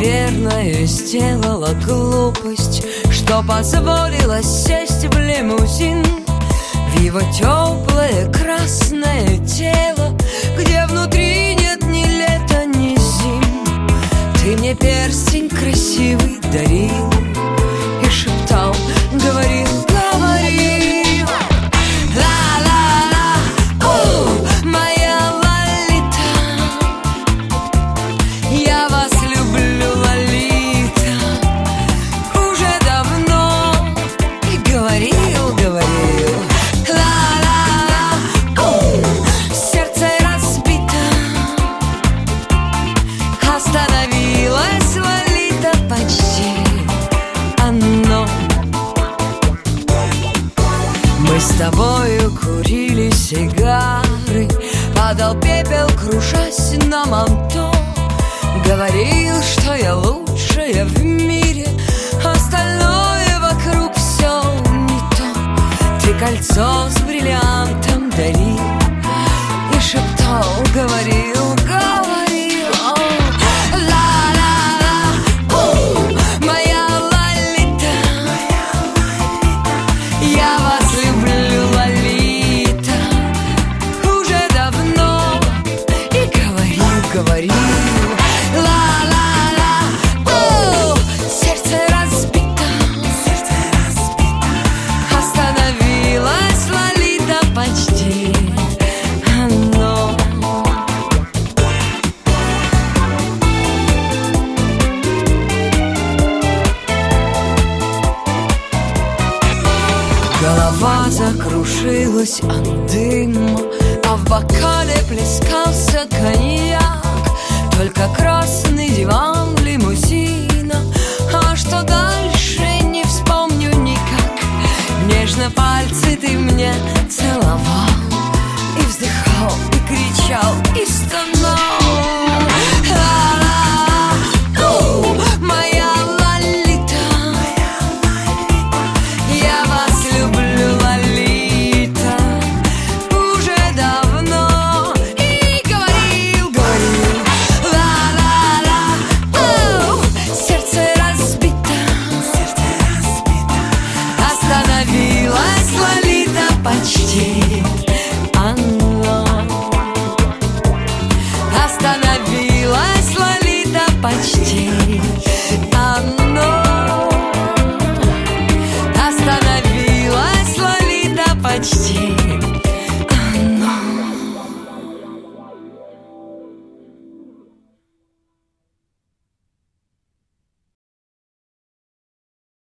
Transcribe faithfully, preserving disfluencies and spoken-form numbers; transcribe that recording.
наверное, сделала глупость, что позволила сесть в лимузин в его теплое красное тело, где внутри нет ни лета, ни зим. Ты мне перстень красивый дарил и шептал, говорил, говорил. Ла-ла-ла, у, моя Лолита, я вас люблю, Лолита, уже давно. И говорил, говорил. Ла-ла-ла, у, сердце разбито, остановилась Лолита почти. Оно. Мы с тобою курили сигары, падал пепел, кружась на манто. Говорил, что я лучшая в мире, остальное вокруг все не то. Ты кольцо с бриллиантом дарил и шептал, говорил, говорил. О, ла-ла-ла, у, моя Лолита, я вас люблю, Лолита, уже давно. И говорил, говорил. Ла-ла-ла, у, сердце разбито, остановилась Лолита почти. Оно. Голова закружилась от дыма, а в бокале плескался коньяк. Только красный